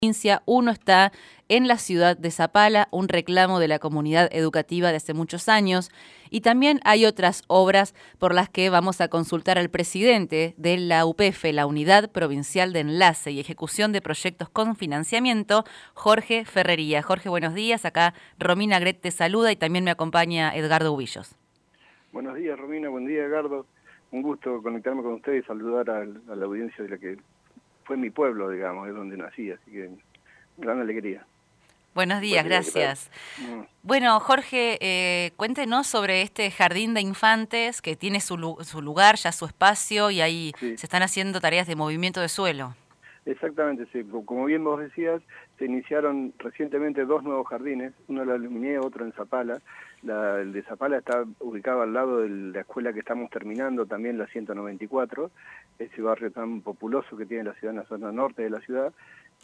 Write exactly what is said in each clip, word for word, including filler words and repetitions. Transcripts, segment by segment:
provincia, uno está en la ciudad de Zapala, un reclamo de la comunidad educativa de hace muchos años, y también hay otras obras por las que vamos a consultar al presidente de la U P F, la Unidad Provincial de Enlace y Ejecución de Proyectos con Financiamiento, Jorge Ferrería. Jorge, buenos días. Acá Romina Gret te saluda y también me acompaña Edgardo Ubillos. Buenos días, Romina. Buen día, Edgardo. Un gusto conectarme con usted y saludar a, a la audiencia de la que fue mi pueblo, digamos, es donde nací, así que gran alegría. Buenos días, Buen día, gracias. Mm. Bueno, Jorge, eh, cuéntenos sobre este jardín de infantes que tiene su, su lugar, ya su espacio, y ahí Sí. se están haciendo tareas de movimiento de suelo. Exactamente, sí. Como bien vos decías, se iniciaron recientemente dos nuevos jardines, uno en la Luminé, otro en Zapala. La, el de Zapala está ubicado al lado de la escuela que estamos terminando, también la ciento noventa y cuatro, ese barrio tan populoso que tiene la ciudad en la zona norte de la ciudad.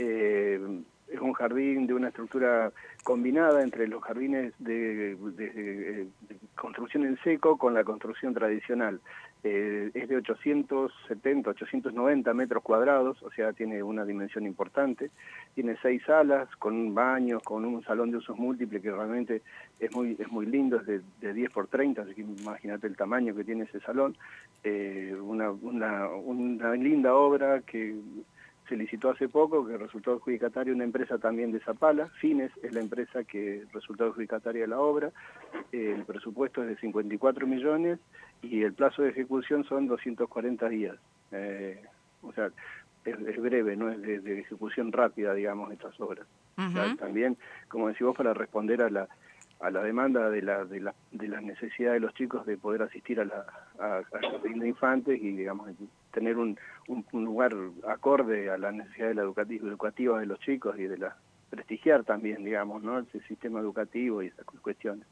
Eh, es un jardín de una estructura combinada entre los jardines de, de, de, de construcción en seco con la construcción tradicional. Eh, es de ochocientos setenta, ochocientos noventa metros cuadrados, o sea, tiene una dimensión importante. Tiene seis salas, con un baño, con un salón de usos múltiples que realmente es muy es muy lindo, es de, de diez por treinta, así que imagínate el tamaño que tiene ese salón. Eh, una, una, una linda obra que se licitó hace poco, que resultó adjudicataria una empresa también de Zapala. Fines es la empresa que resultó adjudicataria de la obra. Eh, el presupuesto es de cincuenta y cuatro millones y el plazo de ejecución son doscientos cuarenta días. Eh, o sea, es, es breve, no es de, de ejecución rápida, digamos, estas obras. Uh-huh. O sea, también, como decís vos, para responder a la a la demanda de la de la de las necesidades de los chicos de poder asistir a la a, a jardín de infantes y, digamos, tener un, un, un lugar acorde a las necesidades educativa, educativas de los chicos y de la prestigiar también, digamos, ¿no?, el sistema educativo y esas cuestiones.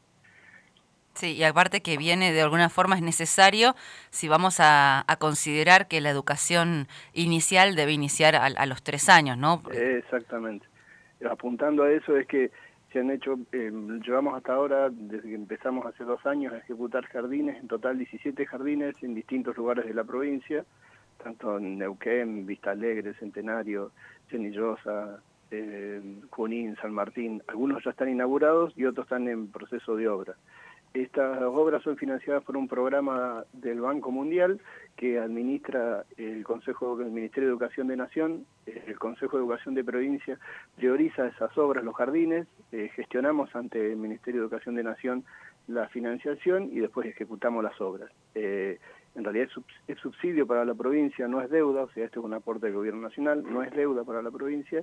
Sí, y aparte que viene de alguna forma es necesario si vamos a, a considerar que la educación inicial debe iniciar a, a los tres años, ¿no? Exactamente. Apuntando a eso es que se han hecho, eh, llevamos hasta ahora, desde que empezamos hace dos años, a ejecutar jardines, en total diecisiete jardines en distintos lugares de la provincia, tanto en Neuquén, Vista Alegre, Centenario, Cenillosa, eh, Junín, San Martín. Algunos ya están inaugurados y otros están en proceso de obra. Estas obras son financiadas por un programa del Banco Mundial que administra el Consejo del Ministerio de Educación de Nación. El Consejo de Educación de Provincia prioriza esas obras, los jardines, eh, gestionamos ante el Ministerio de Educación de Nación la financiación y después ejecutamos las obras. Eh, en realidad es subsidio para la provincia, no es deuda, o sea, esto es un aporte del Gobierno Nacional, no es deuda para la provincia,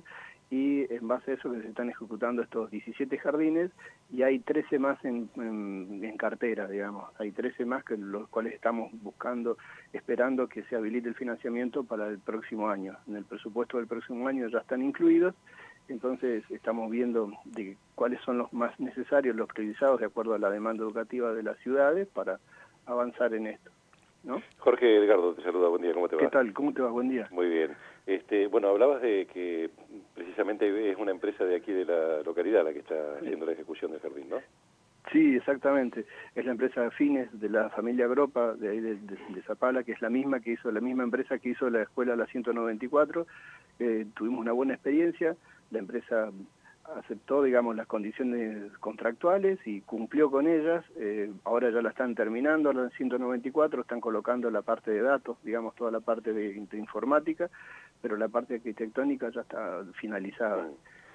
y en base a eso que se están ejecutando estos diecisiete jardines, y hay trece más en, en, en cartera, digamos, hay trece más que los cuales estamos buscando, esperando que se habilite el financiamiento para el próximo año. En el presupuesto del próximo año ya están incluidos, entonces estamos viendo de cuáles son los más necesarios, los priorizados de acuerdo a la demanda educativa de las ciudades para avanzar en esto, ¿no? Jorge, Edgardo, te saluda, buen día, ¿cómo te va? ¿Qué tal? ¿Cómo te va? Buen día. Muy bien. Este, bueno, hablabas de que precisamente es una empresa de aquí de la localidad la que está sí. haciendo la ejecución del jardín, ¿no? Sí, exactamente. Es la empresa Fines de la familia Gropa, de ahí de, de, de Zapala, que es la misma que hizo, la misma empresa que hizo la escuela la ciento noventa y cuatro. Eh, tuvimos una buena experiencia, la empresa aceptó, digamos, las condiciones contractuales y cumplió con ellas. Eh, ahora ya la están terminando, la ciento noventa y cuatro, están colocando la parte de datos, digamos, toda la parte de, de informática, pero la parte arquitectónica ya está finalizada.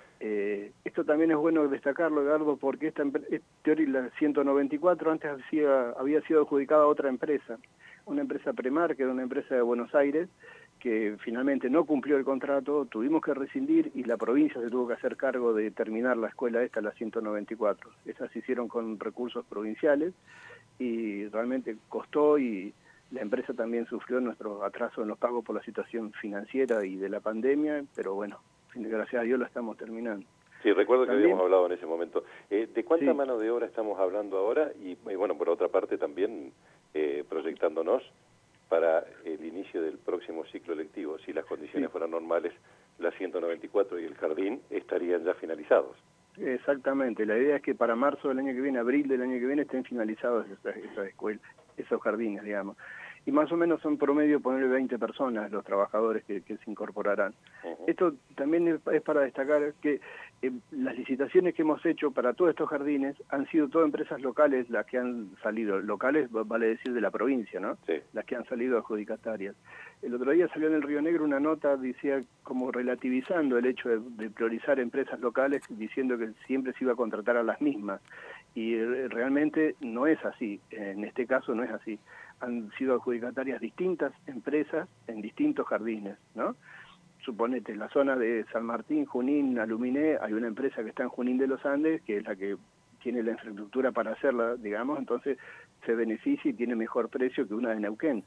Eh, esto también es bueno destacarlo, Edgardo, porque esta teoría, la ciento noventa y cuatro, antes había, había sido adjudicada a otra empresa, una empresa Premar, que era una empresa de Buenos Aires, que finalmente no cumplió el contrato, tuvimos que rescindir y la provincia se tuvo que hacer cargo de terminar la escuela esta, la ciento noventa y cuatro. Esas se hicieron con recursos provinciales y realmente costó, y la empresa también sufrió nuestro atraso en los pagos por la situación financiera y de la pandemia, pero bueno, gracias a Dios lo estamos terminando. Sí, recuerdo que ¿También? habíamos hablado en ese momento. Eh, ¿De cuánta Sí. mano de obra estamos hablando ahora? Y, y bueno, por otra parte también eh, proyectándonos para el inicio del próximo ciclo lectivo. Si las condiciones sí. fueran normales, la ciento noventa y cuatro y el jardín estarían ya finalizados. Exactamente. La idea es que para marzo del año que viene, abril del año que viene, estén finalizados esas, esas escuelas, esos jardines, digamos. y más o menos son promedio poner veinte personas los trabajadores que, que se incorporarán. Uh-huh. Esto también es, es para destacar que eh, las licitaciones que hemos hecho para todos estos jardines han sido todas empresas locales las que han salido, locales vale decir de la provincia, ¿no? Sí. Las que han salido adjudicatarias. El otro día salió en el Río Negro una nota, decía, como relativizando el hecho de, de priorizar empresas locales, diciendo que siempre se iba a contratar a las mismas. Y eh, realmente no es así, en este caso no es así. Han sido adjudicatarias distintas empresas en distintos jardines, ¿no? Suponete, en la zona de San Martín, Junín, Aluminé, hay una empresa que está en Junín de los Andes, que es la que tiene la infraestructura para hacerla, digamos, entonces se beneficia y tiene mejor precio que una de Neuquén.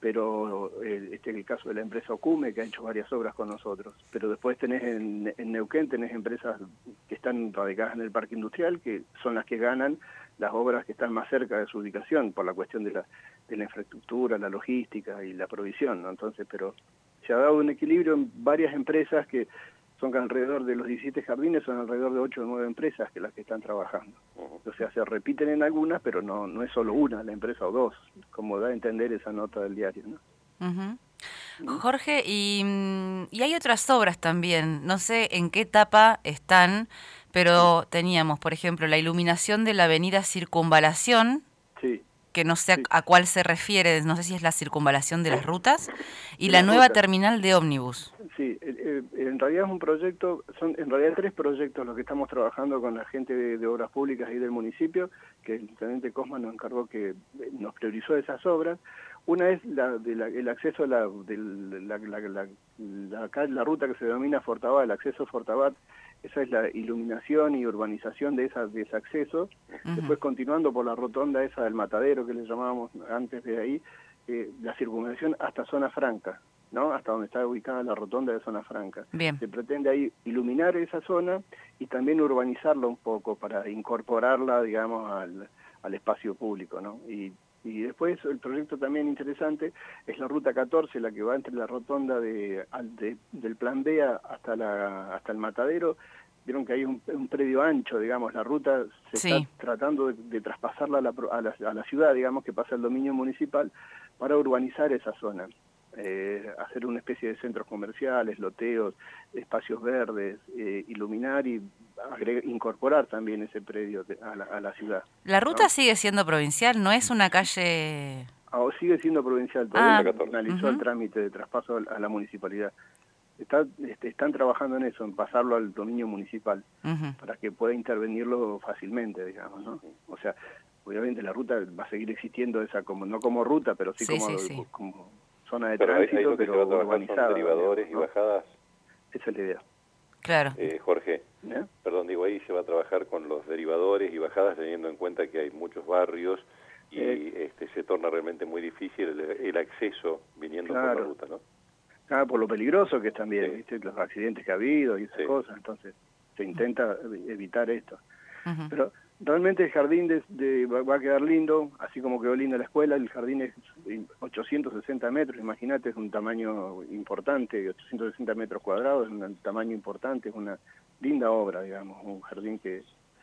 Pero eh, este es el caso de la empresa Ocume, que ha hecho varias obras con nosotros. Pero después tenés en, en Neuquén, tenés empresas que están radicadas en el parque industrial, que son las que ganan las obras que están más cerca de su ubicación, por la cuestión de la, de la infraestructura, la logística y la provisión, ¿no? Entonces, pero se ha dado un equilibrio en varias empresas que son que alrededor de los diecisiete jardines, son alrededor de ocho o nueve empresas que las que están trabajando. Uh-huh. O sea, se repiten en algunas, pero no no es solo una, la empresa o dos, como da a entender esa nota del diario, ¿no? Uh-huh. Uh-huh. Jorge, y, y hay otras obras también, no sé en qué etapa están, pero sí. Teníamos, por ejemplo, la iluminación de la avenida Circunvalación, sí. que no sé a, sí. a cuál se refiere, no sé si es la circunvalación de las rutas, y la nueva rutas. terminal de ómnibus. Sí, eh, en realidad es un proyecto, son en realidad tres proyectos los que estamos trabajando con la gente de, de Obras Públicas y del municipio, que el intendente Cosma nos encargó que nos priorizó esas obras. Una es la, de la, el acceso a la, de la, la, la, la, acá la ruta que se denomina Fortabat, el acceso a Fortabat, esa es la iluminación y urbanización de, esa, de ese acceso. Uh-huh. Después continuando por la rotonda esa del Matadero, que le llamábamos antes de ahí, eh, la circunvalación hasta Zona Franca, ¿no? Hasta donde está ubicada la rotonda de Zona Franca. Bien. Se pretende ahí iluminar esa zona y también urbanizarla un poco para incorporarla, digamos, al, al espacio público, ¿no? Y, y después el proyecto también interesante es la ruta catorce, la que va entre la rotonda de, de del Plan B hasta la hasta el Matadero. Vieron que hay un, un predio ancho, digamos, la ruta se sí. está tratando de, de traspasarla a la, a, la, a la ciudad, digamos, que pasa el dominio municipal, para urbanizar esa zona. Eh, hacer una especie de centros comerciales, loteos, espacios verdes, eh, iluminar y agregar, incorporar también ese predio de, a, la, a la ciudad. ¿La ruta ¿no? sigue siendo provincial? ¿No es una calle...? Ah, sigue siendo provincial, todavía ah, finalizó uh-huh. el trámite de traspaso a la municipalidad. Está, este, están trabajando en eso, en pasarlo al dominio municipal, uh-huh. para que pueda intervenirlo fácilmente, digamos, ¿no? O sea, obviamente la ruta va a seguir existiendo, esa como no como ruta, pero sí, sí como... Sí, sí. como zona de pero tránsito, ahí, ahí lo que pero se va a trabajar son derivadores, ¿no? Y bajadas. Esa es la idea. Claro. Eh, Jorge, ¿Eh? perdón, digo, ahí se va a trabajar con los derivadores y bajadas, teniendo en cuenta que hay muchos barrios y eh, este se torna realmente muy difícil el, el acceso viniendo claro. por la ruta, ¿no? Ah, por lo peligroso que es también, sí. ¿viste? Los accidentes que ha habido y esas sí. cosas, entonces se intenta evitar esto. Uh-huh. Pero realmente el jardín de, de, va a quedar lindo, así como quedó linda la escuela. El jardín es ochocientos sesenta metros, imagínate, es un tamaño importante, ochocientos sesenta metros cuadrados, es un tamaño importante, es una linda obra, digamos, un jardín que,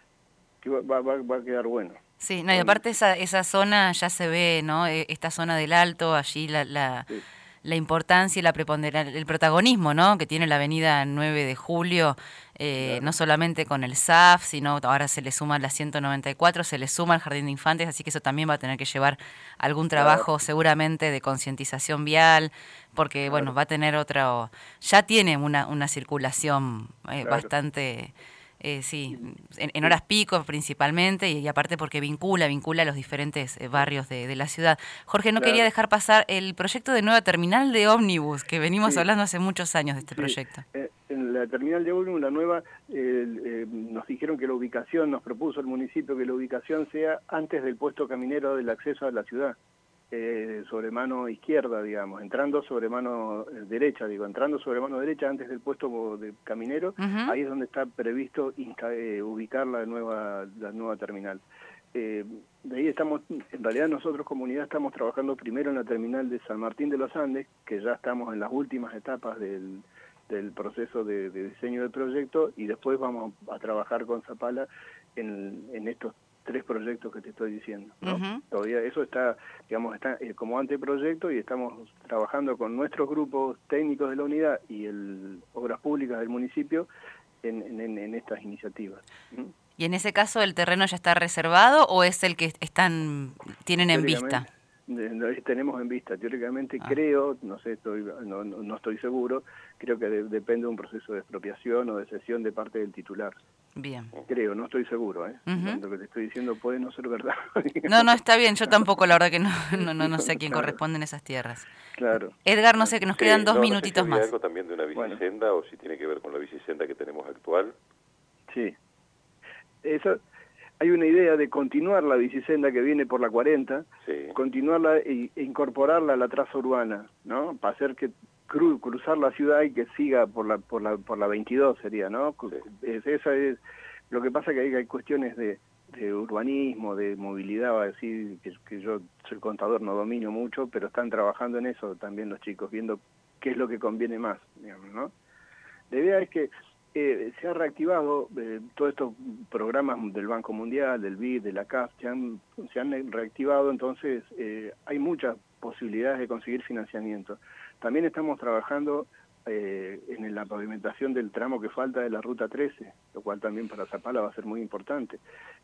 que va, va, va a quedar bueno. Sí, no, y aparte esa, esa zona ya se ve, ¿no? Esta zona del Alto, allí la... la... Sí. la importancia y la preponderancia, el protagonismo, ¿no? Que tiene la avenida nueve de julio, eh, claro. no solamente con el S A F, sino ahora se le suma la ciento noventa y cuatro, se le suma el Jardín de Infantes, así que eso también va a tener que llevar algún trabajo claro. seguramente de concientización vial, porque claro. bueno, va a tener otro, ya tiene una, una circulación eh, claro. bastante... Eh, sí, en, en horas pico principalmente y, y aparte porque vincula, vincula a los diferentes eh, barrios de, de la ciudad. Jorge, no claro. quería dejar pasar el proyecto de nueva terminal de ómnibus, que venimos sí. hablando hace muchos años de este sí. proyecto. Eh, en la terminal de ómnibus, la nueva, eh, eh, nos dijeron que la ubicación, nos propuso el municipio que la ubicación sea antes del puesto caminero del acceso a la ciudad. Eh, sobre mano izquierda, digamos, entrando sobre mano derecha, digo, entrando sobre mano derecha antes del puesto de caminero, uh-huh. ahí es donde está previsto insta, eh, ubicar la nueva la nueva terminal. Eh, de ahí estamos, en realidad nosotros comunidad estamos trabajando primero en la terminal de San Martín de los Andes, que ya estamos en las últimas etapas del, del proceso de, de diseño del proyecto, y después vamos a trabajar con Zapala en, en estos tres proyectos que te estoy diciendo, ¿no? Uh-huh. Todavía eso está, digamos, está eh, como anteproyecto y estamos trabajando con nuestros grupos técnicos de la unidad y el Obras Públicas del municipio en, en, en estas iniciativas. ¿Mm? ¿Y en ese caso el terreno ya está reservado o es el que están tienen en vista? De, tenemos en vista, teóricamente ah. creo, no sé, estoy, no, no, no estoy seguro, creo que de, depende de un proceso de expropiación o de cesión de parte del titular. Bien. Creo, no estoy seguro, ¿eh? Uh-huh. Lo que te estoy diciendo puede no ser verdad. No, no, está bien, yo tampoco, la verdad que no, no, no, no sé a quién claro. corresponden esas tierras. Claro. Edgar, no sé, que nos sí, quedan dos no, minutitos no sé si más. algo también de una bicisenda bueno. o si tiene que ver con la bicisenda que tenemos actual. Sí. Eso... Hay una idea de continuar la bicisenda que viene por la cuarenta, sí. continuarla e incorporarla a la traza urbana, ¿no? Para hacer que cru, cruzar la ciudad y que siga por la por la por la veintidós sería, ¿no? Sí. Es, esa es lo que pasa que hay, hay cuestiones de, de urbanismo, de movilidad, así que, que yo soy contador, no domino mucho, pero están trabajando en eso también los chicos, viendo qué es lo que conviene más, digamos, ¿no? La idea es que Eh, se ha reactivado eh, todos estos programas del Banco Mundial, del B I D, de la C A F, se han, se han reactivado, entonces eh, hay muchas posibilidades de conseguir financiamiento. También estamos trabajando eh, en la pavimentación del tramo que falta de la Ruta trece, lo cual también para Zapala va a ser muy importante.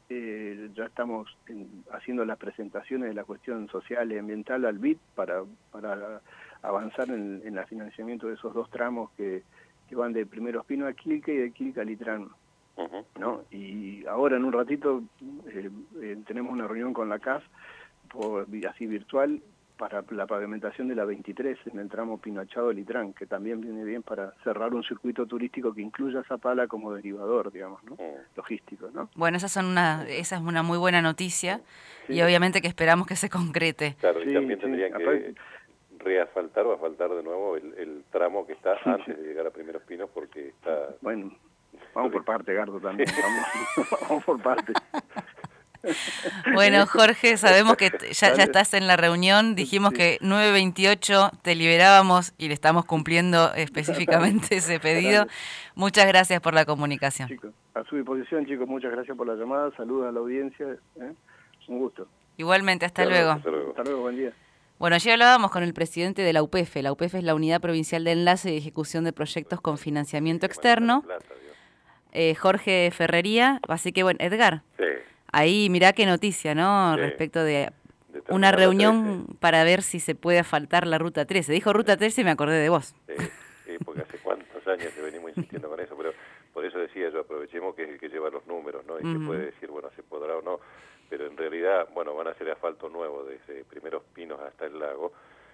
Eh, ya estamos en, haciendo las presentaciones de la cuestión social y ambiental al B I D para, para avanzar en, en el financiamiento de esos dos tramos que que van de Primeros Pinos a Quilca y de Quilca a Litrán, uh-huh. ¿no? Y ahora en un ratito eh, eh, tenemos una reunión con la C A F, por, así virtual, para la pavimentación de la veintitrés en el tramo Pinoachado-Litrán, que también viene bien para cerrar un circuito turístico que incluya Zapala como derivador, digamos, ¿no? Uh-huh. Logístico, ¿no? Bueno, esas son una, esa es una muy buena noticia sí. y obviamente que esperamos que se concrete. Claro, y sí, también sí. tendrían que... Aparte, reasfaltar o asfaltar de nuevo el, el tramo que está antes sí, sí. de llegar a Primeros Pinos porque está... Bueno, vamos por parte, Gardo, también, vamos, vamos por parte. Bueno, Jorge, sabemos que ya, ya estás en la reunión, dijimos sí. que nueve veintiocho te liberábamos y le estamos cumpliendo específicamente ese pedido. Muchas gracias por la comunicación. Chicos, a su disposición, chicos, muchas gracias por la llamada, saludos a la audiencia, ¿eh? Un gusto. Igualmente, hasta, hasta luego. Hasta luego. Hasta luego, buen día. Bueno, ayer hablábamos con el presidente de la U P F. La U P F es la Unidad Provincial de Enlace y Ejecución de Proyectos con Financiamiento Externo. Eh, Jorge Ferrería. Así que, bueno, Edgar, sí. ahí mirá qué noticia, ¿no? Sí. Respecto de, de una reunión para ver si se puede asfaltar la Ruta trece. Dijo Ruta trece y me acordé de vos. Sí, sí, porque hace cuántos años que venimos insistiendo con eso, pero por eso decía yo, aprovechemos que es el que lleva los números, ¿no? Y uh-huh. que puede decir, bueno, se podrá o no. Pero en realidad, bueno, van a hacer asfalto nuevo desde Primeros Pinos hasta el lago,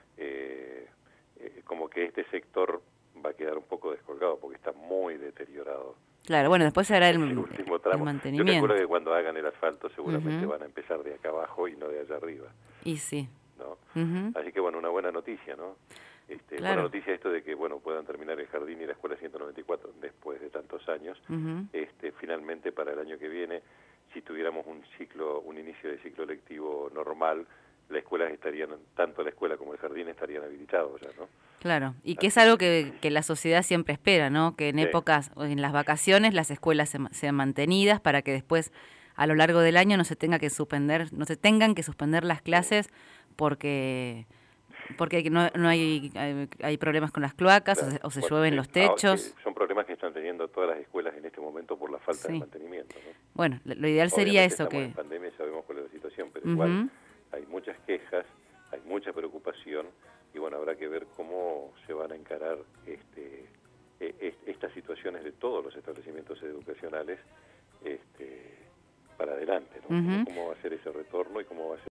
eh, eh, como que este sector va a quedar un poco descolgado porque está muy deteriorado. Claro, bueno, después se hará el, el, último tramo. el mantenimiento. Yo recuerdo que cuando hagan el asfalto seguramente uh-huh. van a empezar de acá abajo y no de allá arriba. Y sí. ¿No? Uh-huh. Así que, bueno, una buena noticia, ¿no? Este, claro. Buena noticia esto de que, bueno, puedan terminar el jardín y la escuela ciento noventa y cuatro después de tantos años. Uh-huh. este, finalmente, para el año que viene, si tuviéramos un ciclo, un inicio de ciclo lectivo normal, las escuelas estarían, tanto la escuela como el jardín estarían habilitados ya, ¿no? Claro, y que es algo que, que la sociedad siempre espera, ¿no? Que en sí. épocas, en las vacaciones, las escuelas se, sean mantenidas para que después, a lo largo del año, no se tenga que suspender, no se tengan que suspender las clases porque porque no, no hay, hay hay problemas con las cloacas claro. o se, o se bueno, llueven sí. los techos. Ahora, son problemas que están teniendo todas las escuelas en este momento por la falta sí. de mantenimiento, ¿no? Bueno, lo, lo ideal sería Obviamente eso estamos que en pandemia y sabemos cuál es la situación, pero uh-huh. igual hay muchas quejas, hay mucha preocupación y bueno, habrá que ver cómo se van a encarar este eh, estas situaciones de todos los establecimientos educacionales este para adelante, ¿no? Uh-huh. cómo, cómo va a ser ese retorno y cómo va a ser